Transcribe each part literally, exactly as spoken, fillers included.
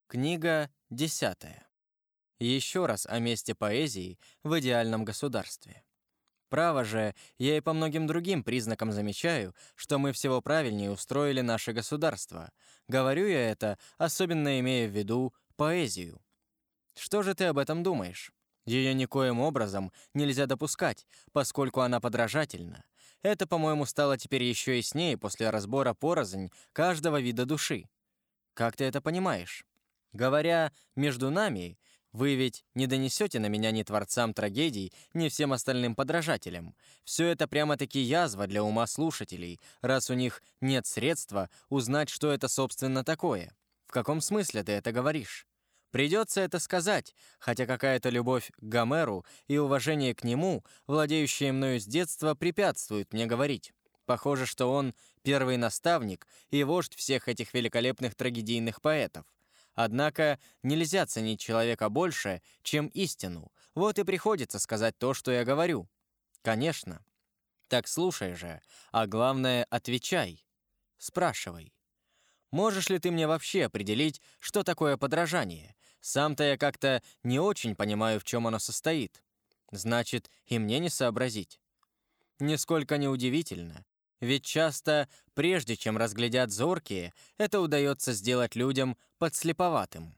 Книга десятая. Еще раз о месте поэзии в идеальном государстве. Право же, я и по многим другим признакам замечаю, что мы всего правильнее устроили наше государство. Говорю я это, особенно имея в виду поэзию. Что же ты об этом думаешь? Ее никоим образом нельзя допускать, поскольку она подражательна. Это, по-моему, стало теперь еще яснее после разбора порознь каждого вида души. Как ты это понимаешь? Говоря «между нами», вы ведь не донесете на меня ни творцам трагедий, ни всем остальным подражателям. Все это прямо-таки язва для ума слушателей, раз у них нет средства узнать, что это собственно такое. В каком смысле ты это говоришь? Придется это сказать, хотя какая-то любовь к Гомеру и уважение к нему, владеющие мною с детства, препятствуют мне говорить. Похоже, что он первый наставник и вождь всех этих великолепных трагедийных поэтов. Однако нельзя ценить человека больше, чем истину. Вот и приходится сказать то, что я говорю. Конечно. Так слушай же, а главное, отвечай. Спрашивай. Можешь ли ты мне вообще определить, что такое подражание? Сам-то я как-то не очень понимаю, в чем оно состоит. Значит, и мне не сообразить. Нисколько не удивительно. Ведь часто, прежде чем разглядят зоркие, это удается сделать людям подслеповатым.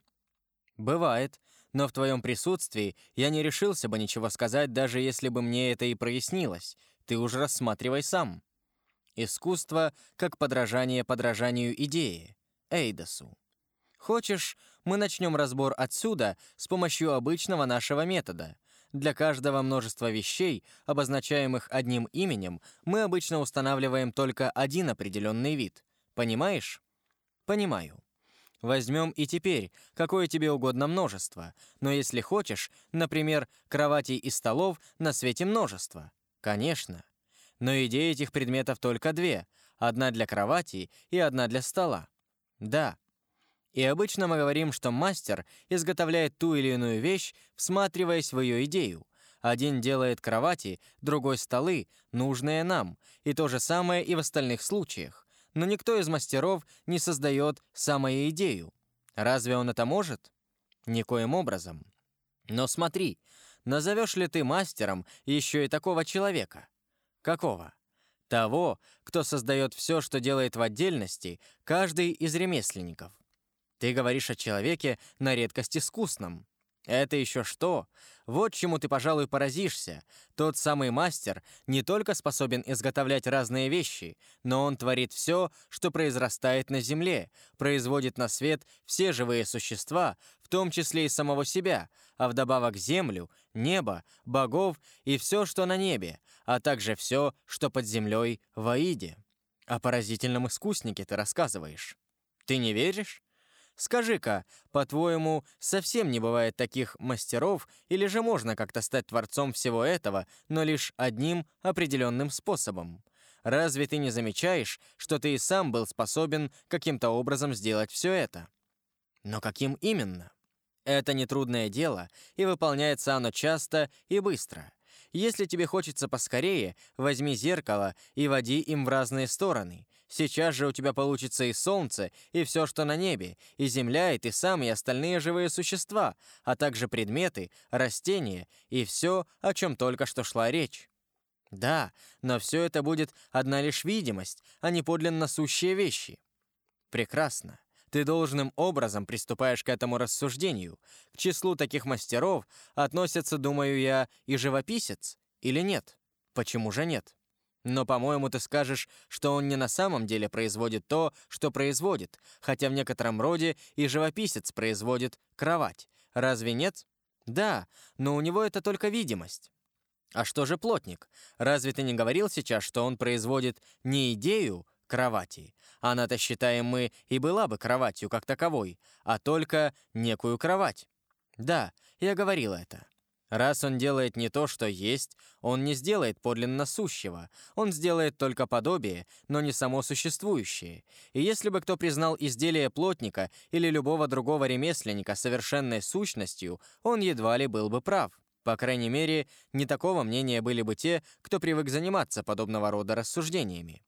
Бывает, но в твоем присутствии я не решился бы ничего сказать, даже если бы мне это и прояснилось. Ты уж рассматривай сам. Искусство как подражание подражанию идеи, эйдосу. Хочешь, мы начнем разбор отсюда с помощью обычного нашего метода. Для каждого множества вещей, обозначаемых одним именем, мы обычно устанавливаем только один определенный вид. Понимаешь? Понимаю. Возьмем и теперь какое тебе угодно множество, но если хочешь, например, кроватей и столов на свете множество. Конечно. Но идеи этих предметов только две. Одна для кровати и одна для стола. Да. И обычно мы говорим, что мастер изготовляет ту или иную вещь, всматриваясь в ее идею. Один делает кровати, другой — столы, нужные нам, и то же самое и в остальных случаях. Но никто из мастеров не создает самую идею. Разве он это может? Никоим образом. Но смотри, назовешь ли ты мастером еще и такого человека? Какого? Того, кто создает все, что делает в отдельности каждый из ремесленников. Ты говоришь о человеке на редкость искусном. Это еще что? Вот чему ты, пожалуй, поразишься. Тот самый мастер не только способен изготовлять разные вещи, но он творит все, что произрастает на земле, производит на свет все живые существа, в том числе и самого себя, а вдобавок землю, небо, богов и все, что на небе, а также все, что под землей в Аиде. О поразительном искуснике ты рассказываешь. Ты не веришь? Скажи-ка, по-твоему, совсем не бывает таких мастеров, или же можно как-то стать творцом всего этого, но лишь одним определенным способом? Разве ты не замечаешь, что ты и сам был способен каким-то образом сделать все это? Но каким именно? Это нетрудное дело, и выполняется оно часто и быстро. Если тебе хочется поскорее, возьми зеркало и води им в разные стороны. Сейчас же у тебя получится и солнце, и все, что на небе, и земля, и ты сам, и остальные живые существа, а также предметы, растения и все, о чем только что шла речь. Да, но все это будет одна лишь видимость, а не подлинно сущие вещи. Прекрасно. Ты должным образом приступаешь к этому рассуждению. К числу таких мастеров относятся, думаю я, и живописец, или нет? Почему же нет? Но, по-моему, ты скажешь, что он не на самом деле производит то, что производит, хотя в некотором роде и живописец производит кровать. Разве нет? Да, но у него это только видимость. А что же плотник? Разве ты не говорил сейчас, что он производит не идею кровати? Она-то, считаем мы, и была бы кроватью как таковой, а только некую кровать. Да, я говорил это. Раз он делает не то, что есть, он не сделает подлинно сущего, он сделает только подобие, но не само существующее. И если бы кто признал изделие плотника или любого другого ремесленника совершенной сущностью, он едва ли был бы прав. По крайней мере, не такого мнения были бы те, кто привык заниматься подобного рода рассуждениями.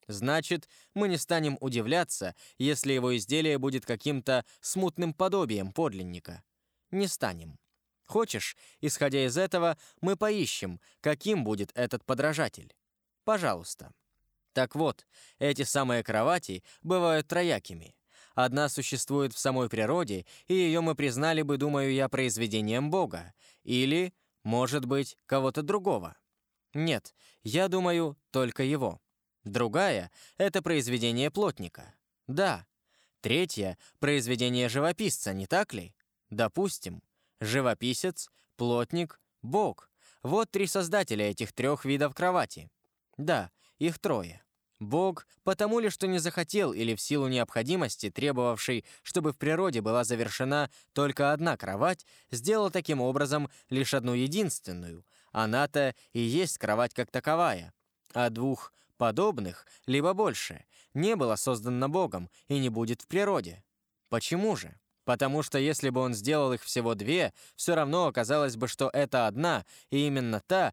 Значит, мы не станем удивляться, если его изделие будет каким-то смутным подобием подлинника. Не станем. Хочешь, исходя из этого, мы поищем, каким будет этот подражатель? Пожалуйста. Так вот, эти самые кровати бывают троякими. Одна существует в самой природе, и ее мы признали бы, думаю я, произведением Бога. Или, может быть, кого-то другого. Нет, я думаю, только его. Другая — это произведение плотника. Да. Третья — произведение живописца, не так ли? Допустим. Живописец, плотник, Бог. Вот три создателя этих трех видов кровати. Да, их трое. Бог, потому ли, что не захотел или в силу необходимости, требовавшей, чтобы в природе была завершена только одна кровать, сделал таким образом лишь одну единственную. Она-то и есть кровать как таковая. А двух подобных, либо больше, не было создано Богом и не будет в природе. Почему же? Потому что если бы он сделал их всего две, все равно оказалось бы, что это одна, и именно та,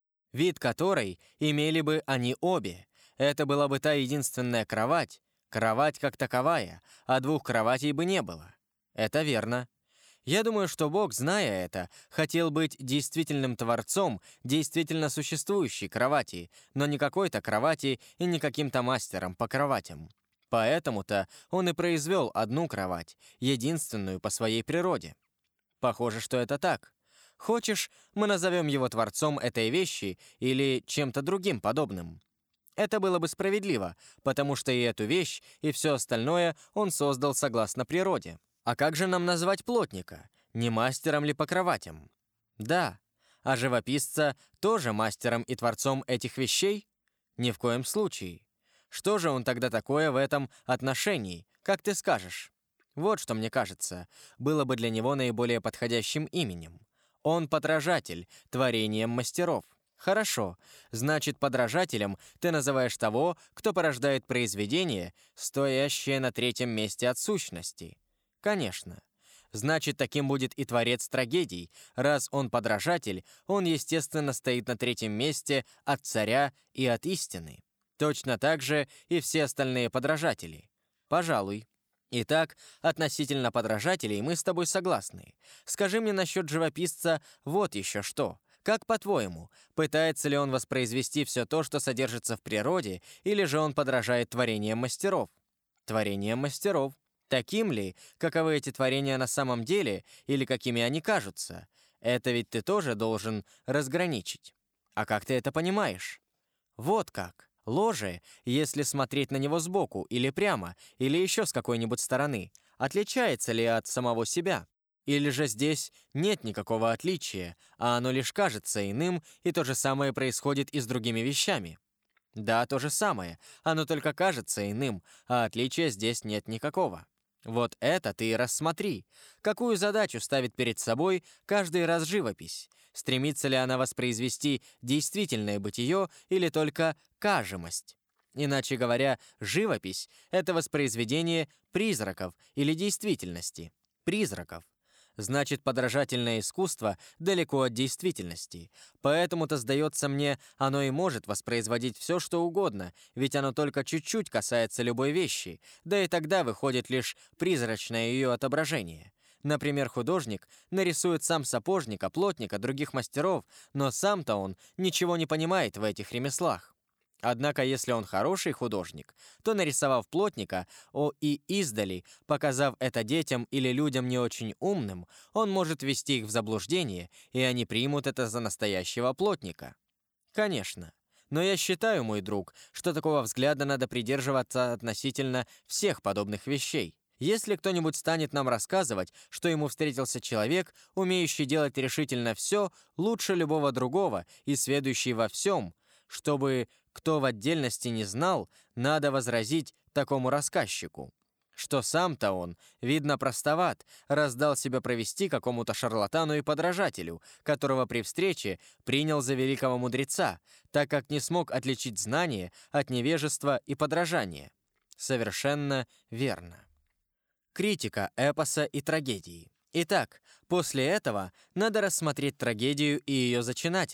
вид которой имели бы они обе. Это была бы та единственная кровать, кровать как таковая, а двух кроватей бы не было. Это верно. Я думаю, что Бог, зная это, хотел быть действительным творцом действительно существующей кровати, но не какой-то кровати и не каким-то мастером по кроватям. Поэтому-то он и произвел одну кровать, единственную по своей природе. Похоже, что это так. Хочешь, мы назовем его творцом этой вещи или чем-то другим подобным? Это было бы справедливо, потому что и эту вещь, и все остальное он создал согласно природе. А как же нам назвать плотника? Не мастером ли по кроватям? Да. А живописца тоже мастером и творцом этих вещей? Ни в коем случае. Что же он тогда такое в этом отношении, как ты скажешь? Вот что, мне кажется, было бы для него наиболее подходящим именем. Он подражатель творением мастеров. Хорошо, значит, подражателем ты называешь того, кто порождает произведение, стоящее на третьем месте от сущности. Конечно. Значит, таким будет и творец трагедий. Раз он подражатель, он, естественно, стоит на третьем месте от царя и от истины. Точно так же и все остальные подражатели. Пожалуй. Итак, относительно подражателей мы с тобой согласны. Скажи мне насчет живописца вот еще что. Как по-твоему, пытается ли он воспроизвести все то, что содержится в природе, или же он подражает творениям мастеров? Творениям мастеров. Таким ли, каковы эти творения на самом деле, или какими они кажутся? Это ведь ты тоже должен разграничить. А как ты это понимаешь? Вот как. Ложе, если смотреть на него сбоку, или прямо, или еще с какой-нибудь стороны, отличается ли от самого себя? Или же здесь нет никакого отличия, а оно лишь кажется иным, и то же самое происходит и с другими вещами? Да, то же самое, оно только кажется иным, а отличия здесь нет никакого. Вот это ты и рассмотри. Какую задачу ставит перед собой каждый раз живопись? Стремится ли она воспроизвести действительное бытие или только кажемость? Иначе говоря, живопись — это воспроизведение призраков или действительности. Призраков. Значит, подражательное искусство далеко от действительности. Поэтому-то, сдается мне, оно и может воспроизводить все, что угодно, ведь оно только чуть-чуть касается любой вещи, да и тогда выходит лишь призрачное ее отображение. Например, художник нарисует сам сапожника, плотника, других мастеров, но сам-то он ничего не понимает в этих ремеслах. Однако, если он хороший художник, то, нарисовав плотника, о и издали, показав это детям или людям не очень умным, он может ввести их в заблуждение, и они примут это за настоящего плотника. Конечно. Но я считаю, мой друг, что такого взгляда надо придерживаться относительно всех подобных вещей. Если кто-нибудь станет нам рассказывать, что ему встретился человек, умеющий делать решительно все, лучше любого другого и сведущий во всем, чтобы кто в отдельности не знал, надо возразить такому рассказчику, что сам-то он, видно, простоват, раздал себя провести какому-то шарлатану и подражателю, которого при встрече принял за великого мудреца, так как не смог отличить знание от невежества и подражания. Совершенно верно. Критика эпоса и трагедии. Итак, после этого надо рассмотреть трагедию и ее зачинателя,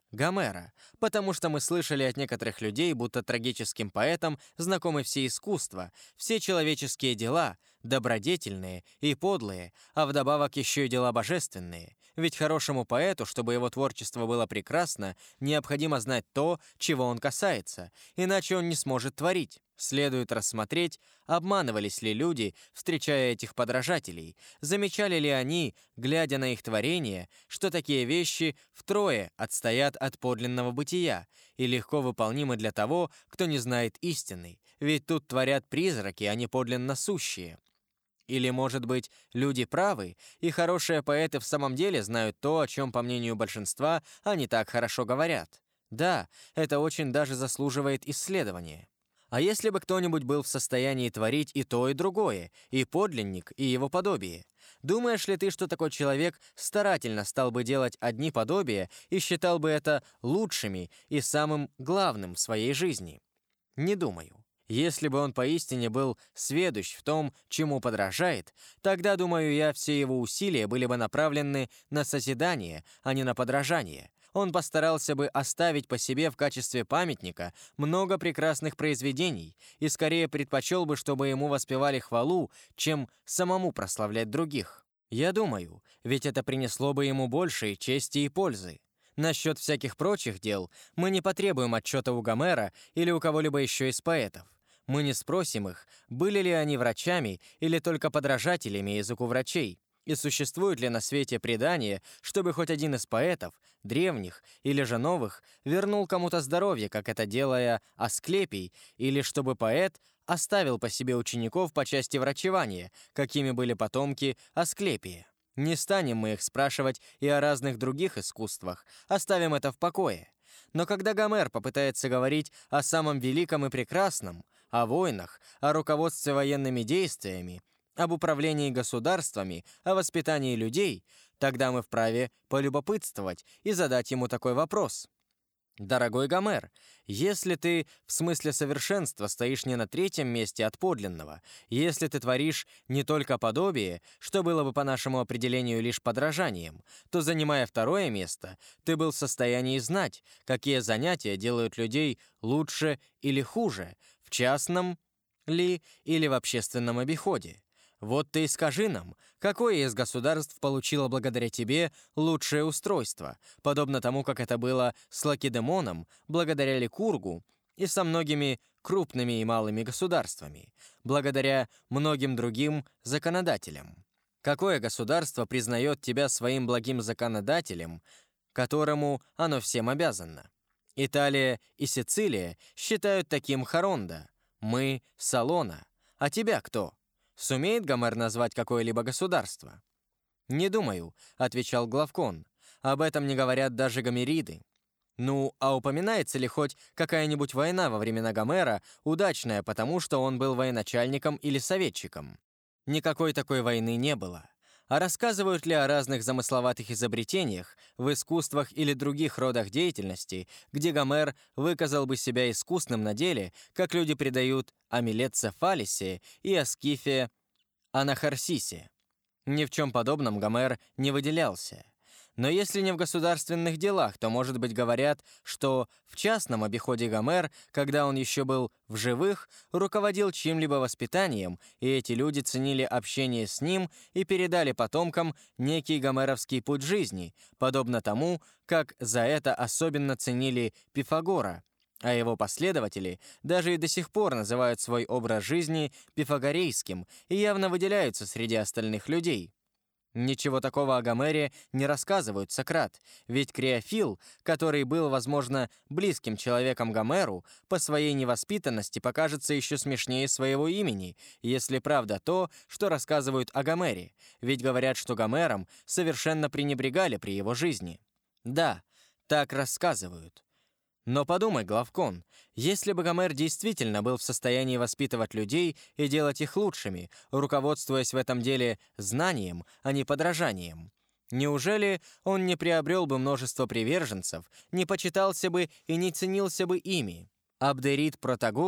Гомера, потому что мы слышали от некоторых людей, будто трагическим поэтам знакомы все искусства, все человеческие дела, добродетельные и подлые, а вдобавок еще и дела божественные. Ведь хорошему поэту, чтобы его творчество было прекрасно, необходимо знать то, чего он касается, иначе он не сможет творить. Следует рассмотреть, обманывались ли люди, встречая этих подражателей, замечали ли они, глядя на их творение, что такие вещи втрое отстоят от подлинного бытия и легко выполнимы для того, кто не знает истины, ведь тут творят призраки, а не подлинно сущие. Или, может быть, люди правы, и хорошие поэты в самом деле знают то, о чем, по мнению большинства, они так хорошо говорят. Да, это очень даже заслуживает исследования. А если бы кто-нибудь был в состоянии творить и то, и другое, и подлинник, и его подобие? Думаешь ли ты, что такой человек старательно стал бы делать одни подобия и считал бы это лучшими и самым главным в своей жизни? Не думаю. Если бы он поистине был сведущ в том, чему подражает, тогда, думаю я, все его усилия были бы направлены на созидание, а не на подражание. Он постарался бы оставить по себе в качестве памятника много прекрасных произведений и скорее предпочел бы, чтобы ему воспевали хвалу, чем самому прославлять других. Я думаю, ведь это принесло бы ему больше чести и пользы. Насчет всяких прочих дел мы не потребуем отчета у Гомера или у кого-либо еще из поэтов. Мы не спросим их, были ли они врачами или только подражателями языку врачей, и существует ли на свете предание, чтобы хоть один из поэтов, древних или же новых, вернул кому-то здоровье, как это делая Асклепий, или чтобы поэт оставил по себе учеников по части врачевания, какими были потомки Асклепия. Не станем мы их спрашивать и о разных других искусствах, оставим это в покое. Но когда Гомер попытается говорить о самом великом и прекрасном, о войнах, о руководстве военными действиями, об управлении государствами, о воспитании людей, тогда мы вправе полюбопытствовать и задать ему такой вопрос. Дорогой Гомер, если ты в смысле совершенства стоишь не на третьем месте от подлинного, если ты творишь не только подобие, что было бы по нашему определению лишь подражанием, то, занимая второе место, ты был в состоянии знать, какие занятия делают людей лучше или хуже, в частном ли или в общественном обиходе. Вот ты и скажи нам, какое из государств получило благодаря тебе лучшее устройство, подобно тому, как это было с Лакедемоном, благодаря Ликургу и со многими крупными и малыми государствами, благодаря многим другим законодателям. Какое государство признает тебя своим благим законодателем, которому оно всем обязано? Италия и Сицилия считают таким Харонда, мы — Салона. А тебя кто? Сумеет Гомер назвать какое-либо государство? «Не думаю», — отвечал Главкон. «Об этом не говорят даже гомериды». Ну, а упоминается ли хоть какая-нибудь война во времена Гомера, удачная, потому что он был военачальником или советчиком? Никакой такой войны не было. А рассказывают ли о разных замысловатых изобретениях в искусствах или других родах деятельности, где Гомер выказал бы себя искусным на деле, как люди придают о Милетце Фалисе и о Скифе Анахарсисе? Ни в чем подобном Гомер не выделялся. Но если не в государственных делах, то, может быть, говорят, что в частном обиходе Гомер, когда он еще был в живых, руководил чьим-либо воспитанием, и эти люди ценили общение с ним и передали потомкам некий гомеровский путь жизни, подобно тому, как за это особенно ценили Пифагора, а его последователи даже и до сих пор называют свой образ жизни пифагорейским и явно выделяются среди остальных людей. Ничего такого о Гомере не рассказывают Сократ, ведь Креофил, который был, возможно, близким человеком Гомеру, по своей невоспитанности покажется еще смешнее своего имени, если правда то, что рассказывают о Гомере, ведь говорят, что Гомером совершенно пренебрегали при его жизни. Да, так рассказывают. Но подумай, Главкон, если бы Гомер действительно был в состоянии воспитывать людей и делать их лучшими, руководствуясь в этом деле знанием, а не подражанием, неужели он не приобрел бы множество приверженцев, не почитался бы и не ценился бы ими? Абдерит Протагор,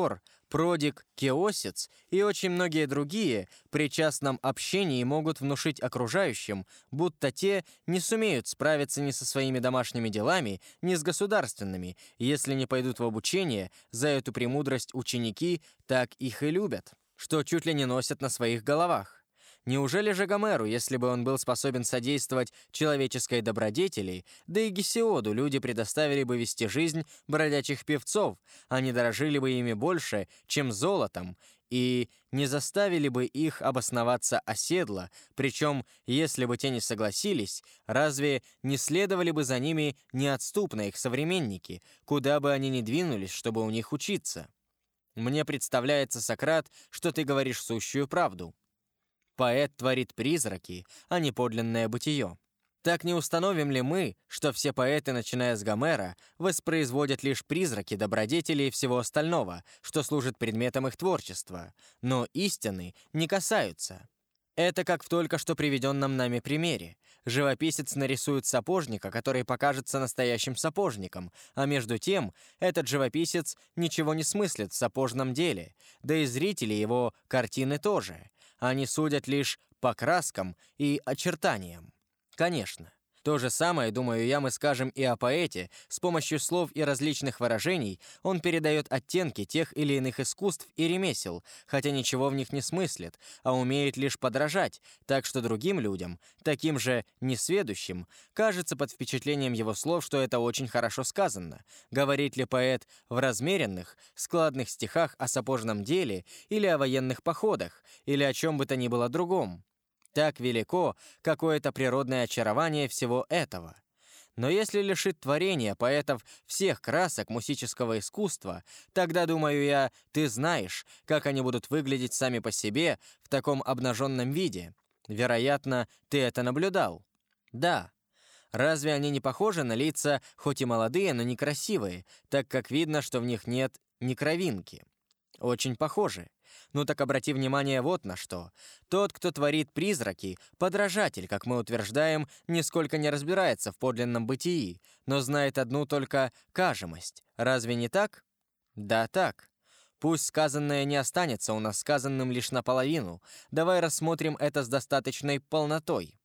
Продик Кеосец и очень многие другие при частном общении могут внушить окружающим, будто те не сумеют справиться ни со своими домашними делами, ни с государственными, если не пойдут в обучение. За эту премудрость ученики так их и любят, что чуть ли не носят на своих головах. Неужели же Гомеру, если бы он был способен содействовать человеческой добродетели, да и Гесиоду люди предоставили бы вести жизнь бродячих певцов, они дорожили бы ими больше, чем золотом, и не заставили бы их обосноваться оседло, причем, если бы те не согласились, разве не следовали бы за ними неотступно их современники, куда бы они ни двинулись, чтобы у них учиться? Мне представляется, Сократ, что ты говоришь сущую правду. Поэт творит призраки, а не подлинное бытие. Так не установим ли мы, что все поэты, начиная с Гомера, воспроизводят лишь призраки добродетелей и всего остального, что служит предметом их творчества, но истины не касаются? Это как в только что приведенном нами примере. Живописец нарисует сапожника, который покажется настоящим сапожником, а между тем этот живописец ничего не смыслит в сапожном деле, да и зрители его картины тоже. Они судят лишь по краскам и очертаниям. Конечно. То же самое, думаю я, мы скажем и о поэте. С помощью слов и различных выражений он передает оттенки тех или иных искусств и ремесел, хотя ничего в них не смыслит, а умеет лишь подражать, так что другим людям, таким же несведущим, кажется под впечатлением его слов, что это очень хорошо сказано. Говорит ли поэт в размеренных, складных стихах о сапожном деле или о военных походах, или о чем бы то ни было другом? Так велико какое-то природное очарование всего этого. Но если лишит творения поэтов всех красок мусического искусства, тогда, думаю я, ты знаешь, как они будут выглядеть сами по себе в таком обнаженном виде. Вероятно, ты это наблюдал. Да. Разве они не похожи на лица, хоть и молодые, но некрасивые, так как видно, что в них нет ни кровинки? Очень похожи. Ну так обрати внимание вот на что. Тот, кто творит призраки, подражатель, как мы утверждаем, нисколько не разбирается в подлинном бытии, но знает одну только кажемость. Разве не так? Да, так. Пусть сказанное не останется у нас сказанным лишь наполовину. Давай рассмотрим это с достаточной полнотой.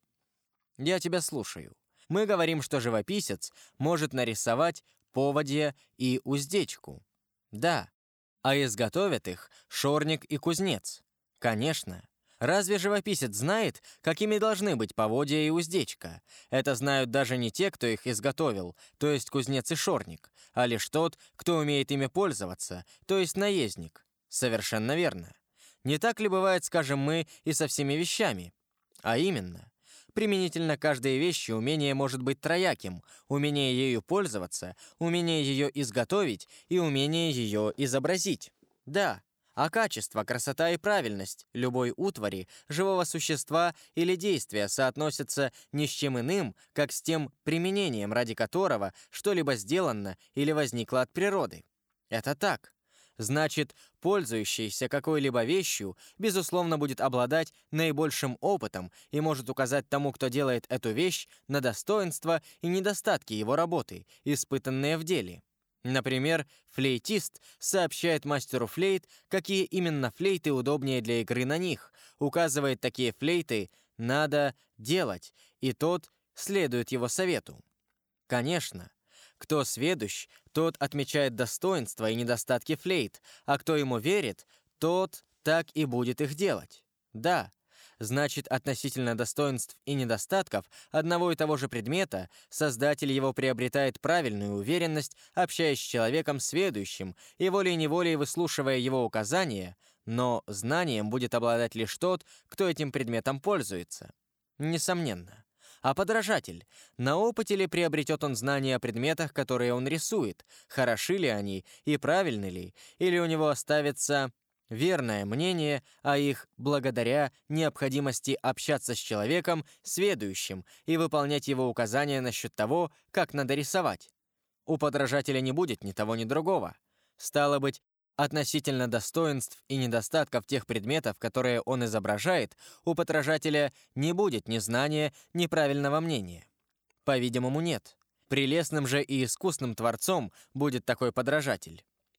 Я тебя слушаю. Мы говорим, что живописец может нарисовать поводья и уздечку. Да. А изготовят их шорник и кузнец. Конечно. Разве живописец знает, какими должны быть поводья и уздечка? Это знают даже не те, кто их изготовил, то есть кузнец и шорник, а лишь тот, кто умеет ими пользоваться, то есть наездник. Совершенно верно. Не так ли бывает, скажем мы, и со всеми вещами? А именно, применительно к каждой вещи умение может быть трояким: умение ею пользоваться, умение ее изготовить и умение ее изобразить. Да, а качество, красота и правильность любой утвари, живого существа или действия соотносятся ни с чем иным, как с тем применением, ради которого что-либо сделано или возникло от природы. Это так. Значит, пользующийся какой-либо вещью, безусловно, будет обладать наибольшим опытом и может указать тому, кто делает эту вещь, на достоинства и недостатки его работы, испытанные в деле. Например, флейтист сообщает мастеру флейт, какие именно флейты удобнее для игры на них, указывает, такие флейты надо делать, и тот следует его совету. Конечно, кто сведущ, тот отмечает достоинства и недостатки флейт, а кто ему верит, тот так и будет их делать. Да, значит, относительно достоинств и недостатков одного и того же предмета создатель его приобретает правильную уверенность, общаясь с человеком сведущим и волей-неволей выслушивая его указания, но знанием будет обладать лишь тот, кто этим предметом пользуется. Несомненно. А подражатель, на опыте ли приобретет он знания о предметах, которые он рисует, хороши ли они и правильны ли, или у него оставится верное мнение о их благодаря необходимости общаться с человеком, сведущим, и выполнять его указания насчет того, как надо рисовать? У подражателя не будет ни того, ни другого. Стало быть, относительно достоинств и недостатков тех предметов, которые он изображает, у подражателя не будет ни знания, ни правильного мнения. По-видимому, нет. Прелестным же и искусным творцом будет такой подражатель.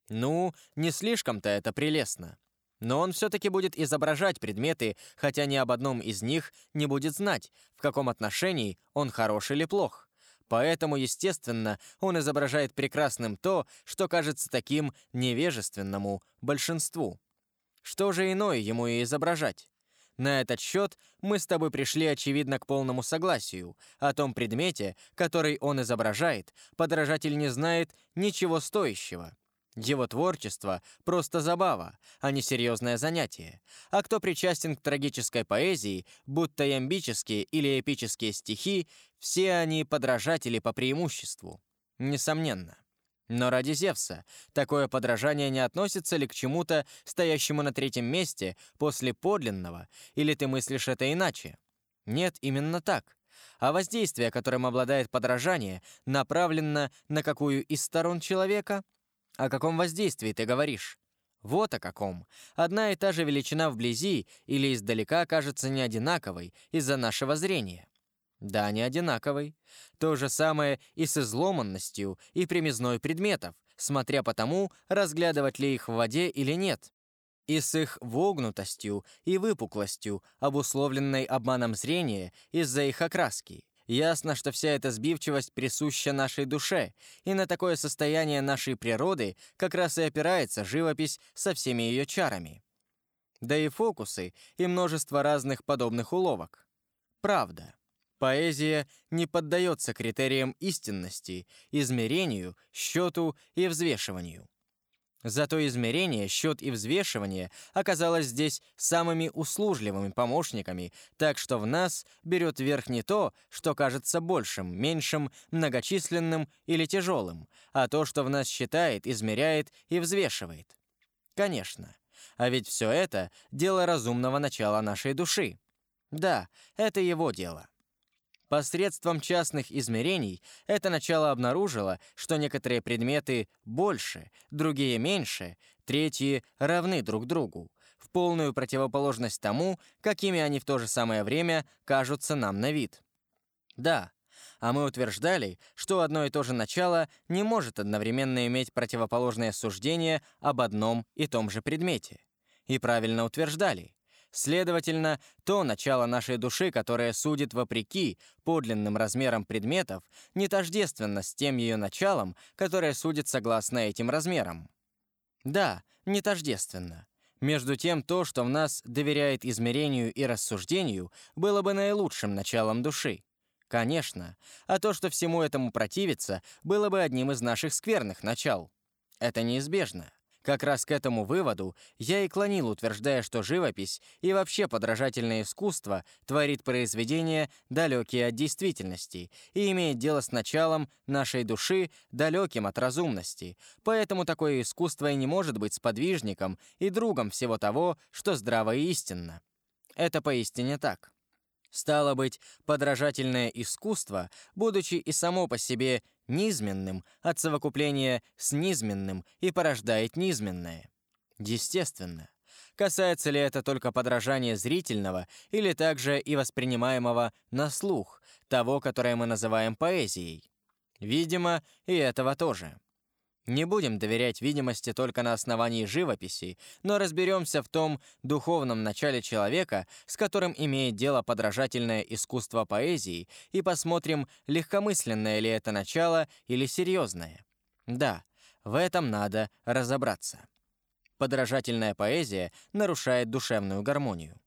Ну, не слишком-то это прелестно. Но он все-таки будет изображать предметы, хотя ни об одном из них не будет знать, в каком отношении он хорош или плох. Поэтому, естественно, он изображает прекрасным то, что кажется таким невежественному большинству. Что же иное ему и изображать? На этот счет мы с тобой пришли, очевидно, к полному согласию. О том предмете, который он изображает, подражатель не знает ничего стоящего. Его творчество — просто забава, а не серьезное занятие. А кто причастен к трагической поэзии, будто ямбические или эпические стихи, все они подражатели по преимуществу. Несомненно. Но ради Зевса, такое подражание не относится ли к чему-то, стоящему на третьем месте после подлинного, или ты мыслишь это иначе? Нет, именно так. А воздействие, которым обладает подражание, направлено на какую из сторон человека? О каком воздействии ты говоришь? Вот о каком. Одна и та же величина вблизи или издалека кажется не одинаковой из-за нашего зрения. Да, не одинаковой. То же самое и с изломанностью и примизной предметов, смотря по тому, разглядывать ли их в воде или нет. И с их вогнутостью и выпуклостью, обусловленной обманом зрения из-за их окраски. Ясно, что вся эта сбивчивость присуща нашей душе, и на такое состояние нашей природы как раз и опирается живопись со всеми ее чарами. Да и фокусы, и множество разных подобных уловок. Правда. Поэзия не поддается критериям истинности, измерению, счету и взвешиванию. Зато измерение, счет и взвешивание оказалось здесь самыми услужливыми помощниками, так что в нас берет верх не то, что кажется большим, меньшим, многочисленным или тяжелым, а то, что в нас считает, измеряет и взвешивает. Конечно. А ведь все это — дело разумного начала нашей души. Да, это его дело. Посредством частных измерений это начало обнаружило, что некоторые предметы больше, другие меньше, третьи равны друг другу, в полную противоположность тому, какими они в то же самое время кажутся нам на вид. Да, а мы утверждали, что одно и то же начало не может одновременно иметь противоположное суждение об одном и том же предмете. И правильно утверждали. Следовательно, то начало нашей души, которое судит вопреки подлинным размерам предметов, не тождественно с тем ее началом, которое судит согласно этим размерам. Да, не тождественно. Между тем, то, что в нас доверяет измерению и рассуждению, было бы наилучшим началом души. Конечно, а то, что всему этому противится, было бы одним из наших скверных начал. Это неизбежно. Как раз к этому выводу я и клонил, утверждая, что живопись и вообще подражательное искусство творит произведения, далекие от действительности, и имеет дело с началом нашей души, далеким от разумности. Поэтому такое искусство и не может быть сподвижником и другом всего того, что здраво и истинно. Это поистине так. Стало быть, подражательное искусство, будучи и само по себе низменным, от совокупления с низменным и порождает низменное. Естественно. Касается ли это только подражания зрительного или также и воспринимаемого на слух, того, которое мы называем поэзией? Видимо, и этого тоже. Не будем доверять видимости только на основании живописи, но разберемся в том духовном начале человека, с которым имеет дело подражательное искусство поэзии, и посмотрим, легкомысленное ли это начало или серьезное. Да, в этом надо разобраться. Подражательная поэзия нарушает душевную гармонию.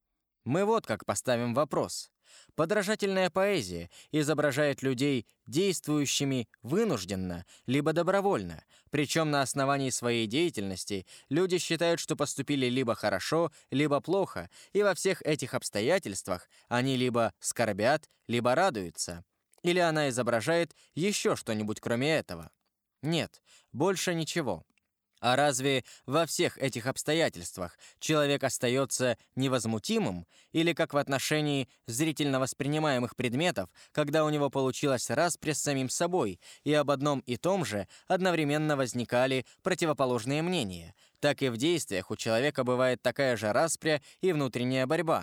Мы вот как поставим вопрос. Подражательная поэзия изображает людей действующими вынужденно, либо добровольно, причем на основании своей деятельности люди считают, что поступили либо хорошо, либо плохо, и во всех этих обстоятельствах они либо скорбят, либо радуются. Или она изображает еще что-нибудь кроме этого? Нет, больше ничего. А разве во всех этих обстоятельствах человек остается невозмутимым, или как в отношении зрительно воспринимаемых предметов, когда у него получилась распря с самим собой, и об одном и том же одновременно возникали противоположные мнения, так и в действиях у человека бывает такая же распря и внутренняя борьба.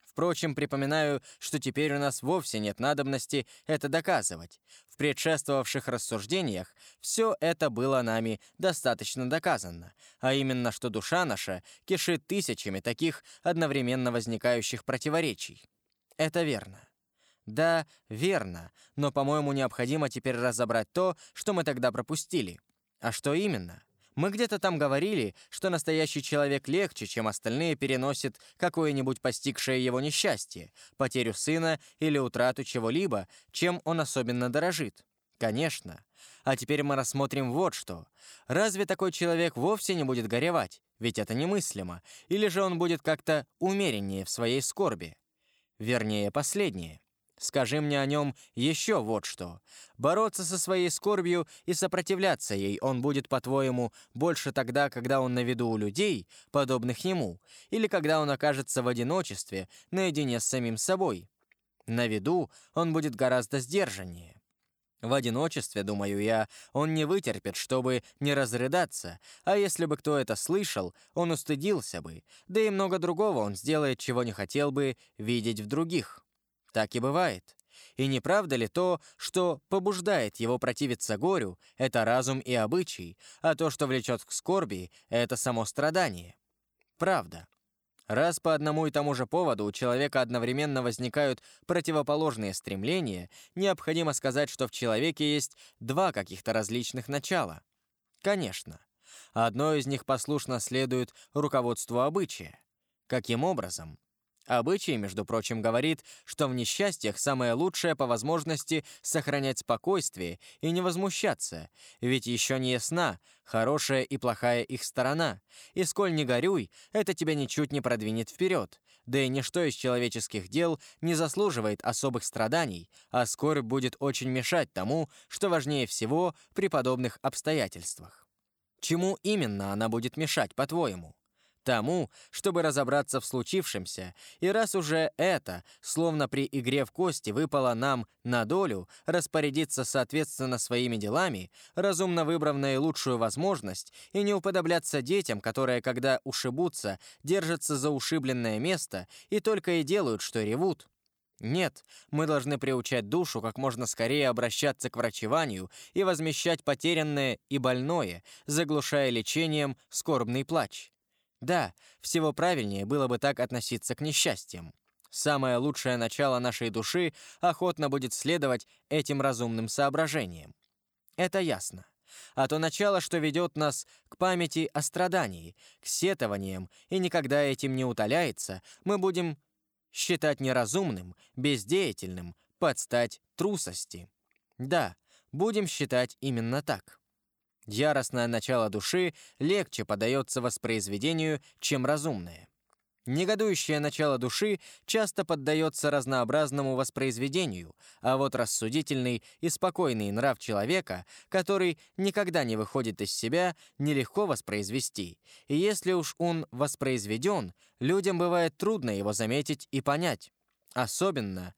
Впрочем, припоминаю, что теперь у нас вовсе нет надобности это доказывать. В предшествовавших рассуждениях все это было нами достаточно доказано, а именно, что душа наша кишит тысячами таких одновременно возникающих противоречий. Это верно. Да, верно, но, по-моему, необходимо теперь разобрать то, что мы тогда пропустили. А что именно? Мы где-то там говорили, что настоящий человек легче, чем остальные, переносит какое-нибудь постигшее его несчастье, потерю сына или утрату чего-либо, чем он особенно дорожит. Конечно. А теперь мы рассмотрим вот что. Разве такой человек вовсе не будет горевать? Ведь это немыслимо. Или же он будет как-то умереннее в своей скорби? Вернее, последнее. Скажи мне о нем еще вот что. Бороться со своей скорбью и сопротивляться ей он будет, по-твоему, больше тогда, когда он на виду у людей, подобных ему, или когда он окажется в одиночестве, наедине с самим собой? На виду он будет гораздо сдержаннее. В одиночестве, думаю я, он не вытерпит, чтобы не разрыдаться, а если бы кто это слышал, он устыдился бы, да и много другого он сделает, чего не хотел бы видеть в других. Так и бывает. И не правда ли то, что побуждает его противиться горю, это разум и обычай, а то, что влечет к скорби, это само страдание? Правда. Раз по одному и тому же поводу у человека одновременно возникают противоположные стремления, необходимо сказать, что в человеке есть два каких-то различных начала. Конечно. Одно из них послушно следует руководству обычая. Каким образом? Обычай, между прочим, говорит, что в несчастьях самое лучшее по возможности сохранять спокойствие и не возмущаться, ведь еще не ясна хорошая и плохая их сторона, и сколь не горюй, это тебя ничуть не продвинет вперед, да и ничто из человеческих дел не заслуживает особых страданий, а скорбь будет очень мешать тому, что важнее всего при подобных обстоятельствах. Чему именно она будет мешать, по-твоему? Тому, чтобы разобраться в случившемся, и раз уже это, словно при игре в кости, выпало нам на долю, распорядиться соответственно своими делами, разумно выбрав наилучшую возможность, и не уподобляться детям, которые, когда ушибутся, держатся за ушибленное место и только и делают, что ревут. Нет, мы должны приучать душу как можно скорее обращаться к врачеванию и возмещать потерянное и больное, заглушая лечением скорбный плач. Да, всего правильнее было бы так относиться к несчастьям. Самое лучшее начало нашей души охотно будет следовать этим разумным соображениям. Это ясно. А то начало, что ведет нас к памяти о страдании, к сетованиям, и никогда этим не утоляется, мы будем считать неразумным, бездеятельным, под стать трусости. Да, будем считать именно так. Яростное начало души легче поддается воспроизведению, чем разумное. Негодующее начало души часто поддается разнообразному воспроизведению, а вот рассудительный и спокойный нрав человека, который никогда не выходит из себя, нелегко воспроизвести, и если уж он воспроизведен, людям бывает трудно его заметить и понять, особенно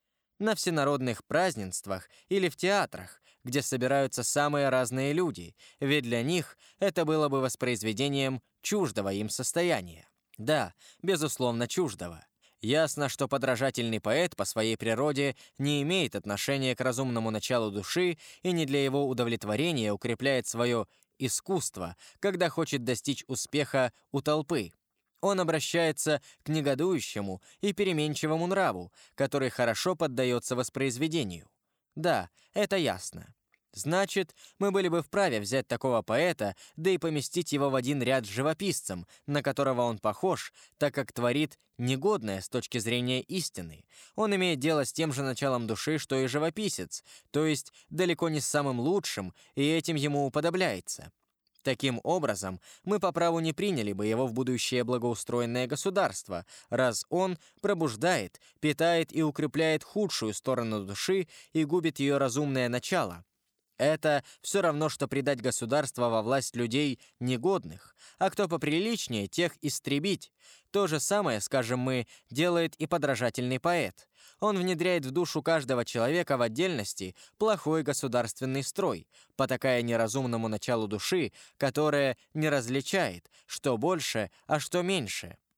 на всенародных празднествах или в театрах, где собираются самые разные люди, ведь для них это было бы воспроизведением чуждого им состояния. Да, безусловно, чуждого. Ясно, что подражательный поэт по своей природе не имеет отношения к разумному началу души и не для его удовлетворения укрепляет свое искусство, когда хочет достичь успеха у толпы. Он обращается к негодующему и переменчивому нраву, который хорошо поддается воспроизведению. Да, это ясно. Значит, мы были бы вправе взять такого поэта, да и поместить его в один ряд с живописцем, на которого он похож, так как творит негодное с точки зрения истины. Он имеет дело с тем же началом души, что и живописец, то есть далеко не с самым лучшим, и этим ему уподобляется. Таким образом, мы по праву не приняли бы его в будущее благоустроенное государство, раз он пробуждает, питает и укрепляет худшую сторону души и губит ее разумное начало. Это все равно, что предать государство во власть людей негодных, а кто поприличнее, тех истребить. То же самое, скажем мы, делает и подражательный поэт. Он внедряет в душу каждого человека в отдельности плохой государственный строй, потакая неразумному началу души, которое не различает, что больше, а что меньше.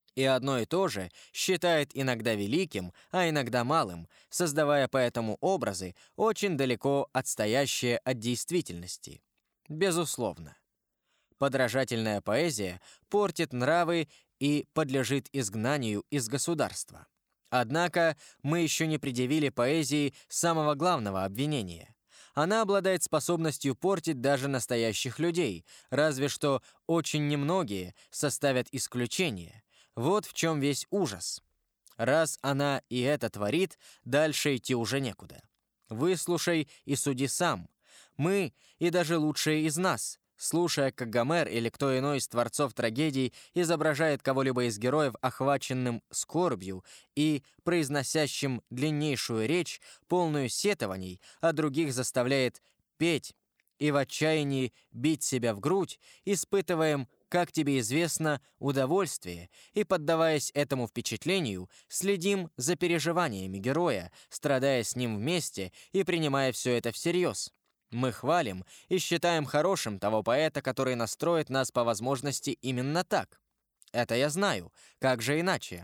И одно и то же считает иногда великим, а иногда малым, создавая поэтому образы, очень далеко отстоящие от действительности. Безусловно. Подражательная поэзия портит нравы и подлежит изгнанию из государства. Однако мы еще не предъявили поэзии самого главного обвинения. Она обладает способностью портить даже настоящих людей, разве что очень немногие составят исключение. Вот в чем весь ужас. Раз она и это творит, дальше идти уже некуда. Выслушай и суди сам. Мы, и даже лучшие из нас, слушая, как Гомер или кто иной из творцов трагедий изображает кого-либо из героев охваченным скорбью и произносящим длиннейшую речь, полную сетований, а других заставляет петь и в отчаянии бить себя в грудь, испытываем, как тебе известно, удовольствие, и, поддаваясь этому впечатлению, следим за переживаниями героя, страдая с ним вместе и принимая все это всерьез. Мы хвалим и считаем хорошим того поэта, который настроит нас по возможности именно так. Это я знаю, как же иначе?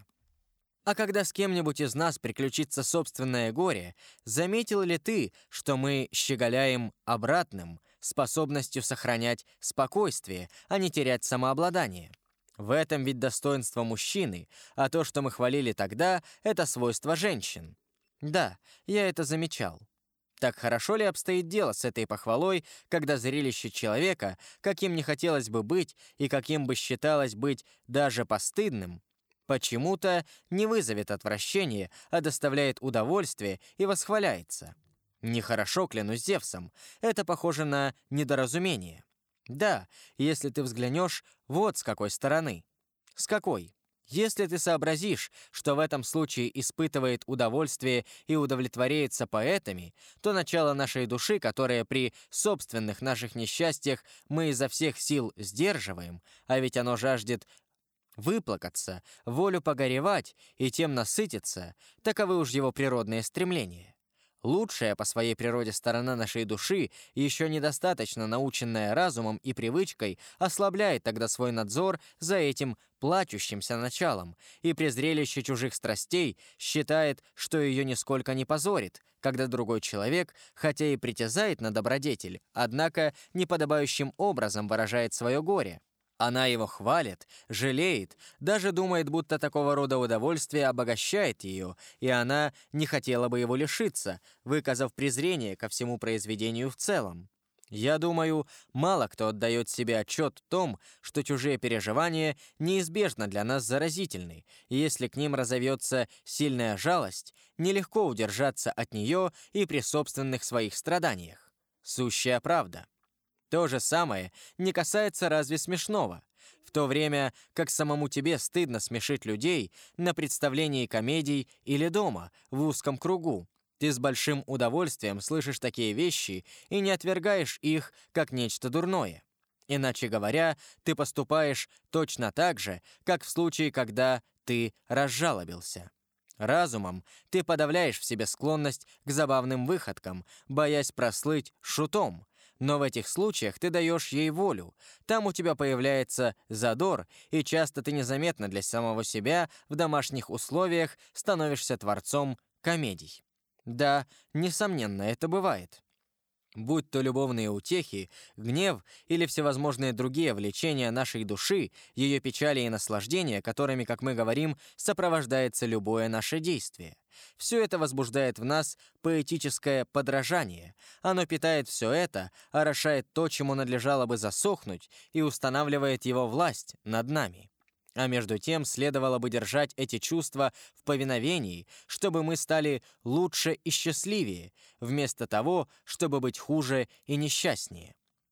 А когда с кем-нибудь из нас приключится собственное горе, заметил ли ты, что мы щеголяем обратным, способностью сохранять спокойствие, а не терять самообладание? В этом ведь достоинство мужчины, а то, что мы хвалили тогда, это свойство женщин. Да, я это замечал. Так хорошо ли обстоит дело с этой похвалой, когда зрелище человека, каким не хотелось бы быть и каким бы считалось быть даже постыдным, почему-то не вызовет отвращения, а доставляет удовольствие и восхваляется? Нехорошо, клянусь Зевсом, это похоже на недоразумение. Да, если ты взглянешь вот с какой стороны. С какой? Если ты сообразишь, что в этом случае испытывает удовольствие и удовлетворяется поэтами, то начало нашей души, которое при собственных наших несчастьях мы изо всех сил сдерживаем, а ведь оно жаждет выплакаться, волю погоревать и тем насытиться, таковы уж его природные стремления. Лучшая по своей природе сторона нашей души, еще недостаточно наученная разумом и привычкой, ослабляет тогда свой надзор за этим плачущимся началом и при зрелище чужих страстей считает, что ее нисколько не позорит, когда другой человек, хотя и притязает на добродетель, однако неподобающим образом выражает свое горе. Она его хвалит, жалеет, даже думает, будто такого рода удовольствие обогащает ее, и она не хотела бы его лишиться, выказав презрение ко всему произведению в целом. Я думаю, мало кто отдает себе отчет в том, что чужие переживания неизбежно для нас заразительны, и если к ним разовьется сильная жалость, нелегко удержаться от нее и при собственных своих страданиях. Сущая правда. То же самое не касается разве смешного. В то время как самому тебе стыдно смешить людей на представлении комедий или дома, в узком кругу, ты с большим удовольствием слышишь такие вещи и не отвергаешь их как нечто дурное. Иначе говоря, ты поступаешь точно так же, как в случае, когда ты разжалобился. Разумом ты подавляешь в себе склонность к забавным выходкам, боясь прослыть шутом, но в этих случаях ты даешь ей волю, там у тебя появляется задор, и часто ты незаметно для самого себя в домашних условиях становишься творцом комедий. Да, несомненно, это бывает. Будь то любовные утехи, гнев или всевозможные другие влечения нашей души, ее печали и наслаждения, которыми, как мы говорим, сопровождается любое наше действие. Все это возбуждает в нас поэтическое подражание. Оно питает все это, орошает то, чему надлежало бы засохнуть, и устанавливает его власть над нами. А между тем следовало бы держать эти чувства в повиновении, чтобы мы стали лучше и счастливее, вместо того, чтобы быть хуже и несчастнее.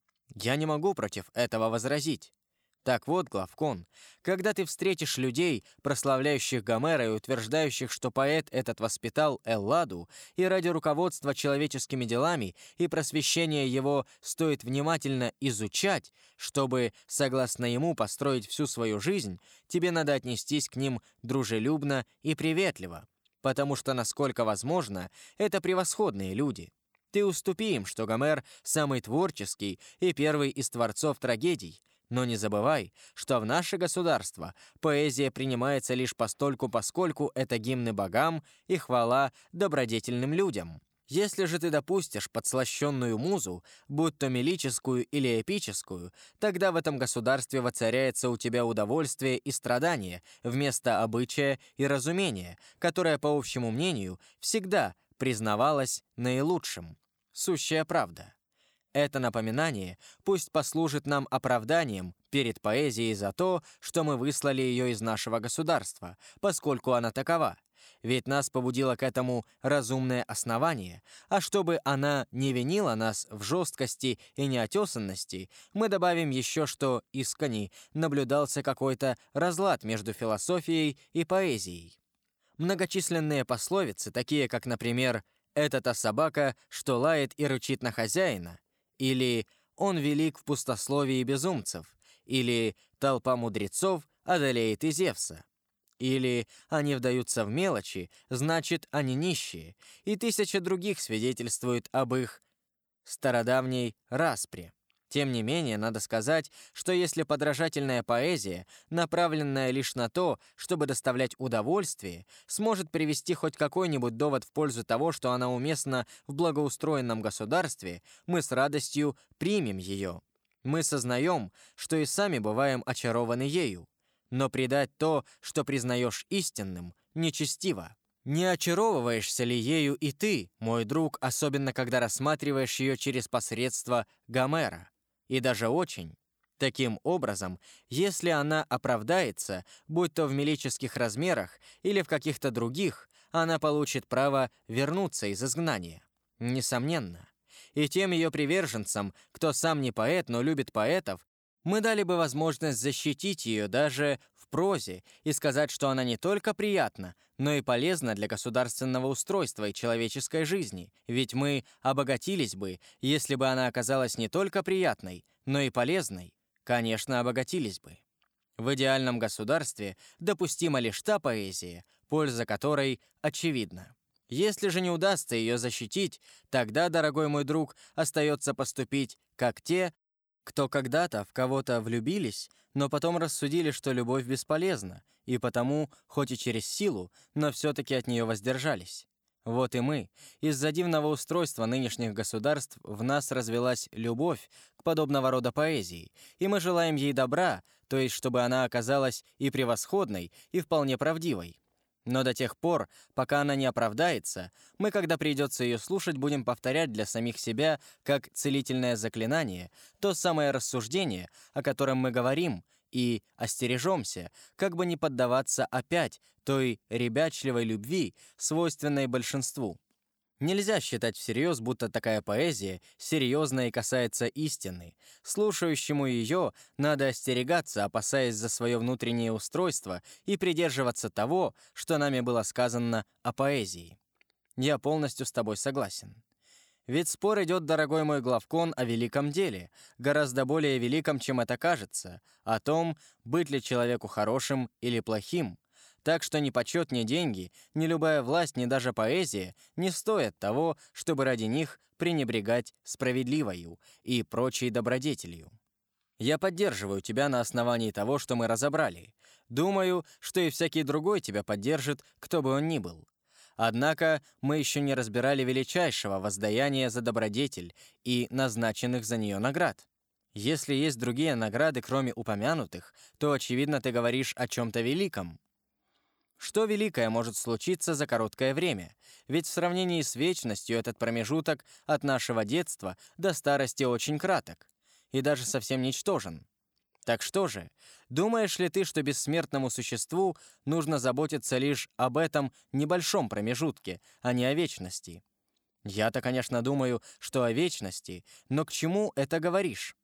Я не могу против этого возразить. Так вот, Главкон, когда ты встретишь людей, прославляющих Гомера и утверждающих, что поэт этот воспитал Элладу, и ради руководства человеческими делами и просвещения его стоит внимательно изучать, чтобы, согласно ему, построить всю свою жизнь, тебе надо отнестись к ним дружелюбно и приветливо, потому что, насколько возможно, это превосходные люди. Ты уступи им, что Гомер самый творческий и первый из творцов трагедий, Но не забывай, что в наше государство поэзия принимается лишь постольку-поскольку это гимны богам и хвала добродетельным людям. Если же ты допустишь подслащенную музу, будь то мелическую или эпическую, тогда в этом государстве воцаряется у тебя удовольствие и страдание вместо обычая и разумения, которое, по общему мнению, всегда признавалось наилучшим. Сущая правда. Это напоминание пусть послужит нам оправданием перед поэзией за то, что мы выслали ее из нашего государства, поскольку она такова. Ведь нас побудило к этому разумное основание, а чтобы она не винила нас в жесткости и неотесанности, мы добавим еще, что искони наблюдался какой-то разлад между философией и поэзией. Многочисленные пословицы, такие как, например, «это та собака, что лает и рычит на хозяина», или «он велик в пустословии безумцев», или «толпа мудрецов одолеет и Зевса», или «они вдаются в мелочи, значит, они нищие», и тысяча других свидетельствуют об их стародавней распре. Тем не менее, надо сказать, что если подражательная поэзия, направленная лишь на то, чтобы доставлять удовольствие, сможет привести хоть какой-нибудь довод в пользу того, что она уместна в благоустроенном государстве, мы с радостью примем ее. Мы сознаем, что и сами бываем очарованы ею. Но предать то, что признаешь истинным, нечестиво. Не очаровываешься ли ею и ты, мой друг, особенно когда рассматриваешь ее через посредство Гомера? И даже очень. Таким образом, если она оправдается, будь то в мелических размерах или в каких-то других, она получит право вернуться из изгнания. Несомненно. И тем ее приверженцам, кто сам не поэт, но любит поэтов, мы дали бы возможность защитить ее даже в прозе и сказать, что она не только приятна, но и полезна для государственного устройства и человеческой жизни, ведь мы обогатились бы, если бы она оказалась не только приятной, но и полезной, конечно, обогатились бы. В идеальном государстве допустима лишь та поэзия, польза которой очевидна. Если же не удастся ее защитить, тогда, дорогой мой друг, остается поступить как те, кто когда-то в кого-то влюбились, но потом рассудили, что любовь бесполезна, и потому, хоть и через силу, но все-таки от нее воздержались. Вот и мы. Из-за дивного устройства нынешних государств в нас развелась любовь к подобного рода поэзии, и мы желаем ей добра, то есть чтобы она оказалась и превосходной, и вполне правдивой. Но до тех пор, пока она не оправдается, мы, когда придется ее слушать, будем повторять для самих себя, как целительное заклинание, то самое рассуждение, о котором мы говорим, и остережемся, как бы не поддаваться опять той ребячливой любви, свойственной большинству. Нельзя считать всерьез, будто такая поэзия серьезна и касается истины. Слушающему ее надо остерегаться, опасаясь за свое внутреннее устройство, и придерживаться того, что нами было сказано о поэзии. Я полностью с тобой согласен. Ведь спор идет, дорогой мой главкон, о великом деле, гораздо более великом, чем это кажется, о том, быть ли человеку хорошим или плохим. Так что ни почет, ни деньги, ни любая власть, ни даже поэзия не стоят того, чтобы ради них пренебрегать справедливою и прочей добродетелью. Я поддерживаю тебя на основании того, что мы разобрали. Думаю, что и всякий другой тебя поддержит, кто бы он ни был. Однако мы еще не разбирали величайшего воздаяния за добродетель и назначенных за нее наград. Если есть другие награды, кроме упомянутых, то, очевидно, ты говоришь о чем-то великом. Что великое может случиться за короткое время? Ведь в сравнении с вечностью этот промежуток от нашего детства до старости очень краток и даже совсем ничтожен. Так что же, думаешь ли ты, что бессмертному существу нужно заботиться лишь об этом небольшом промежутке, а не о вечности? Я-то, конечно, думаю, что о вечности, но к чему это говоришь?